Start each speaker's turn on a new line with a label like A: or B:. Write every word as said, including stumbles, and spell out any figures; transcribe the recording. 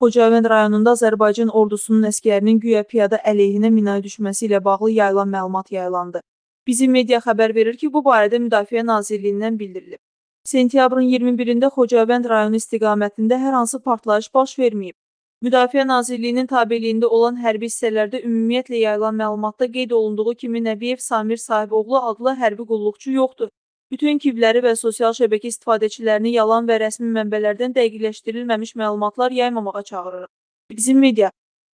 A: Xocavənd rayonunda Azərbaycan ordusunun əsgərinin güya piyada əleyhinə minaya düşməsi ilə bağlı yayılan məlumat yayılandı. Bizim media xəbər verir ki, bu barədə Müdafiə Nazirliyindən bildirilib. Sentyabrın iyirmi birində Xocavənd rayonu istiqamətində hər hansı partlayış baş verməyib. Müdafiə Nazirliyinin tabeliyində olan hərbi hissələrdə ümumiyyətlə yayılan məlumatda qeyd olunduğu kimi Nəbiyev Samir Sahiboğlu adlı hərbi qulluqçu yoxdur. Bütün kibləri və sosial şəbəkə istifadəçilərini yalan və rəsmi mənbələrdən dəqiqləşdirilməmiş məlumatlar yaymamağa çağırırıq. Bizim media